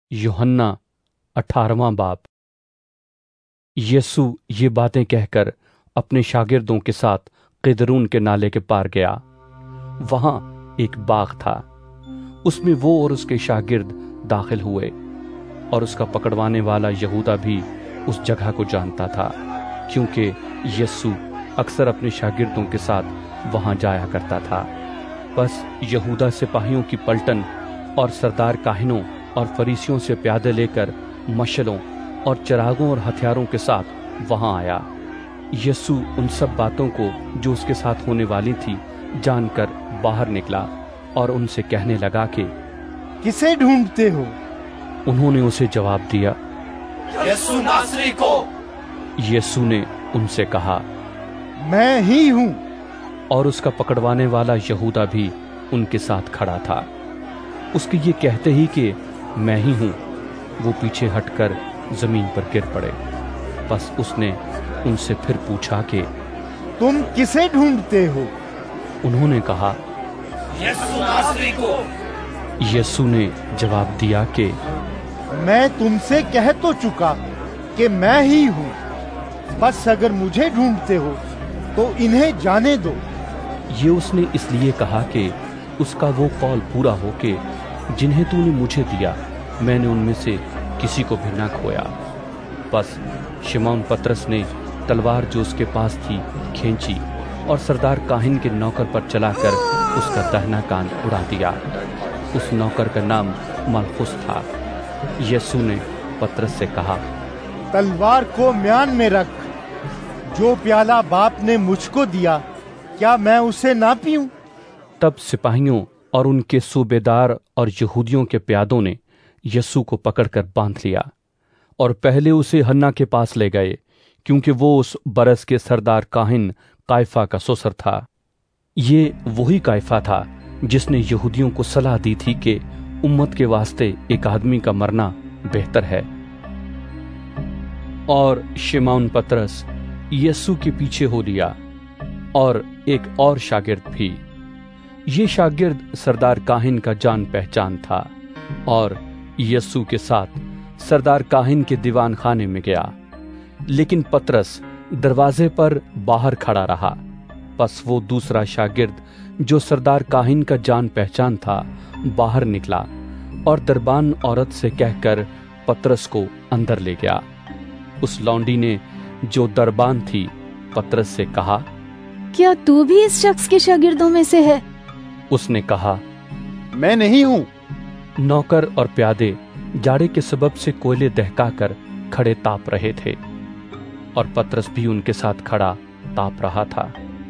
यूहन्ना 18वां बाब। यीशु ये बातें कहकर अपने शागिर्दों के साथ किदरून के नाले के पार गया। वहां एक बाग था, उसमें वो और उसके शागिर्द दाखिल हुए, और उसका पकड़वाने वाला यहूदा भी उस जगह को जानता था, क्योंकि यीशु अक्सर अपने शागिर्दों के साथ वहां जाया करता था। बस यहूदा सिपाहियों की पलटन और सरदार काहिनों और फरीसियों से प्यादे लेकर मशलों और चिरागों और हथियारों के साथ वहां आया। यीशु उन सब बातों को जो उसके साथ होने वाली थी जानकर बाहर निकला और उनसे कहने लगा कि किसे ढूंढते हो? उन्होंने उसे जवाब दिया, यीशु नासरी को। यीशु ने उनसे कहा, मैं ही हूं। और उसका पकड़वाने वाला यहूदा भी उनके साथ खड़ा था। उसके ये कहते ही कि मैं ही हूं, वो पीछे हटकर जमीन पर गिर पड़े। बस उसने उनसे फिर पूछा कि तुम किसे ढूंढते हो? उन्होंने कहा, यीशु नासरी को। यीशु ने जवाब दिया कि मैं तुमसे कह तो चुका कि मैं ही हूं। बस अगर मुझे ढूंढते हो तो इन्हें जाने दो। ये उसने इसलिए कहा कि उसका वो कौल पूरा हो कि जिन्हें तूने मुझे दिया, मैंने उनमें से किसी को भी न खोया। बस शिमौन पतरस ने तलवार जो उसके पास थी खींची और सरदार काहिन के नौकर पर चलाकर उसका दाहिना कान उड़ा दिया। उस नौकर का नाम मलखुस था। यीशु ने पतरस से कहा, तलवार को म्यान में रख। जो प्याला बाप ने मुझको दिया, क्या मैं उसे ना पीऊं? तब सिपाहियों और उनके सूबेदार और यहूदियों के प्यादों ने यीशु को पकड़कर बांध लिया और पहले उसे हन्ना के पास ले गए, क्योंकि वो उस बरस के सरदार काहिन काइफा का ससुर था। ये वही काइफा था जिसने यहूदियों को सलाह दी थी कि उम्मत के वास्ते एक आदमी का मरना बेहतर है। और शिमौन पतरस यीशु के पीछे हो लिया, और एक और शागिर्द भी। ये शागिर्द सरदार काहिन का जान पहचान था, और यीशु के साथ सरदार काहिन के दीवान खाने में गया। लेकिन पतरस दरवाजे पर बाहर खड़ा रहा। बस वो दूसरा शागिर्द जो सरदार काहिन का जान पहचान था बाहर निकला और दरबान औरत से कहकर पतरस को अंदर ले गया। उस लौंडी ने जो दरबान थी पतरस से कहा, क्या तू भी इस शख्स के शागिर्दों में से है? उसने कहा, मैं नहीं हूं। नौकर और प्यादे जाड़े के सबब से कोयले दहकाकर खड़े ताप रहे थे, और पतरस भी उनके साथ खड़ा ताप रहा था।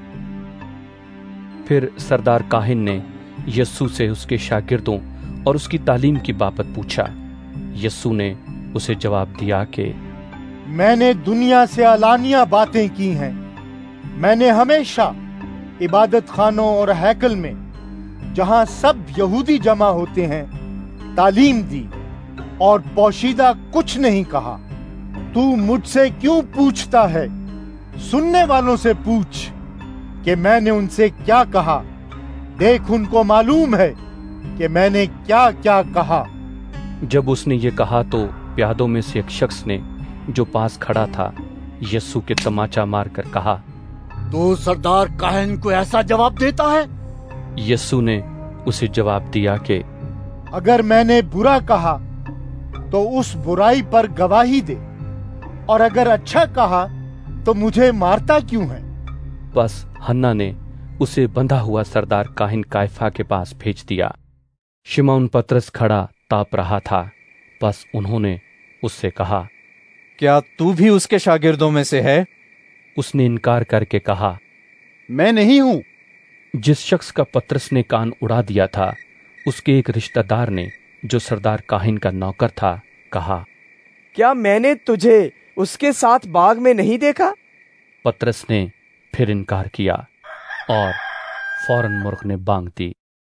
फिर सरदार काहिन ने यीशु से उसके शागिर्दों और उसकी तालीम की बाबत पूछा। यीशु ने उसे जवाब दिया कि मैंने दुनिया से अलानिया बातें की हैं। मैंने हमेशा इबादत खानों और हैकल में, जहां सब यहूदी जमा होते हैं, तालीम दी और पोशीदा कुछ नहीं कहा। तू मुझसे क्यों पूछता है? सुनने वालों से पूछ कि मैंने उनसे क्या कहा। देख, उनको मालूम है कि मैंने क्या क्या कहा। जब उसने ये कहा तो प्यादों में से एक शख्स ने जो पास खड़ा था यीशु के तमाचा मारकर कहा, तो सरदार काहिन को ऐसा जवाब देता है? यीशु ने उसे जवाब दिया कि अगर मैंने बुरा कहा तो उस बुराई पर गवाही दे, और अगर अच्छा कहा तो मुझे मारता क्यों है? बस हन्ना ने उसे बंधा हुआ सरदार काहिन काइफा के पास भेज दिया। शिमौन पतरस खड़ा ताप रहा था। बस उन्होंने उससे कहा, क्या तू भी उसके शागिर्दों में से है? उसने इनकार करके कहा, मैं नहीं हूं। जिस शख्स का पतरस ने कान उड़ा दिया था उसके एक रिश्तेदार ने, जो सरदार काहिन का नौकर था, कहा, क्या मैंने तुझे उसके साथ बाग में नहीं देखा? पतरस ने फिर इनकार किया और फौरन मुर्ग ने बांग दी।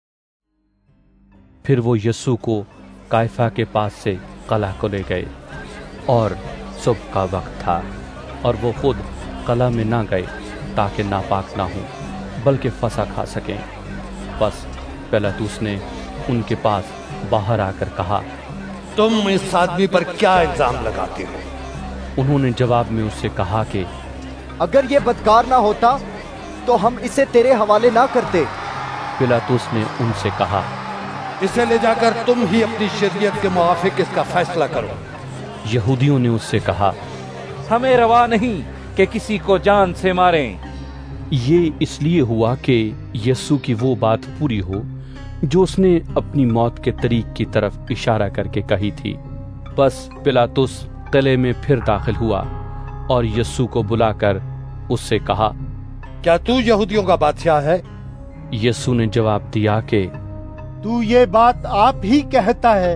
फिर वो यीशु को काइफा के पास से कला को ले गए, और सुबह का वक्त था, और वो खुद कला में ना गए ताकि नापाक ना हो, बल्कि फसा खा सकें। बस पिलातुस ने उनके पास बाहर आकर कहा, तुम इस आदमी पर क्या इल्जाम लगाते हो? उन्होंने जवाब में उससे कहा कि अगर ये बदकार ना होता तो हम इसे तेरे हवाले ना करते। पिलातुस ने उनसे कहा, इसे ले जाकर तुम ही अपनी शरीयत के मुआफिक इसका फैसला करो। यहूदियों ने उससे कहा, हमें रवा नहीं कि किसी को जान से मारें। ये इसलिए हुआ कि यीशु की वो बात पूरी हो जो उसने अपनी मौत के तरीक की तरफ इशारा करके कही थी। बस पिलातुस किले में फिर दाखिल हुआ और यीशु को बुलाकर उससे कहा, क्या तू यहूदियों का बादशाह है? यीशु ने जवाब दिया कि तू ये बात आप ही कहता है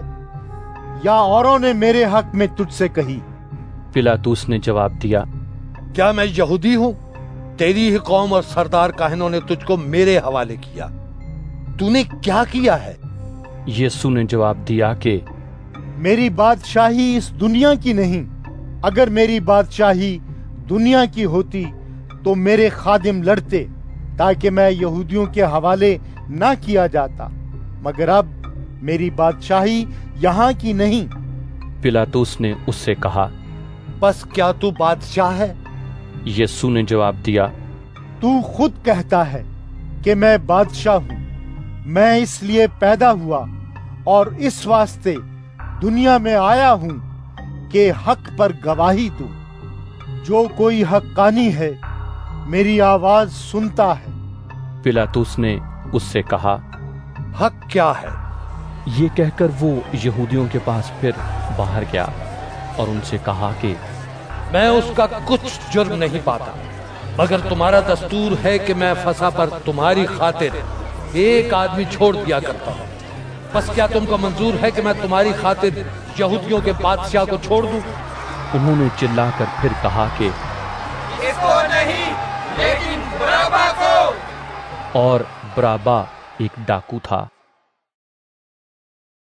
या औरों ने मेरे हक में तुझसे कही? पिलातुस ने जवाब दिया, क्या मैं यहूदी हूँ? तेरी ही कौम और सरदार काहिनों ने तुझको मेरे हवाले किया। तूने क्या किया है? यीशु ने जवाब दिया कि मेरी बादशाही इस दुनिया की नहीं। अगर मेरी बादशाही दुनिया की होती तो मेरे खादिम लड़ते ताकि मैं यहूदियों के हवाले ना किया जाता, मगर अब मेरी बादशाही यहाँ की नहीं। पिलातुस ने उससे कहा, बस क्या तू बादशाह है? यीशु ने जवाब दिया, तू खुद कहता है कि मैं बादशाह हूँ। मैं इसलिए पैदा हुआ और इस वास्ते दुनिया में आया हूँ कि हक पर गवाही दूं। जो कोई हक्कानी है मेरी आवाज सुनता है। पिलातुस ने उससे कहा, हक क्या है? ये कहकर वो यहूदियों के पास फिर बाहर गया और उनसे कहा कि मैं उसका कुछ जुर्म नहीं पाता, मगर तुम्हारा दस्तूर है कि मैं फसा पर तुम्हारी खातिर एक आदमी छोड़ दिया करता हूँ। बस क्या तुमको मंजूर है कि मैं तुम्हारी खातिर यहूदियों के बादशाह को छोड़ दूं? उन्होंने चिल्लाकर फिर कहा कि इसको नहीं, लेकिन बरअब्बा को। और बरअब्बा एक डाकू था।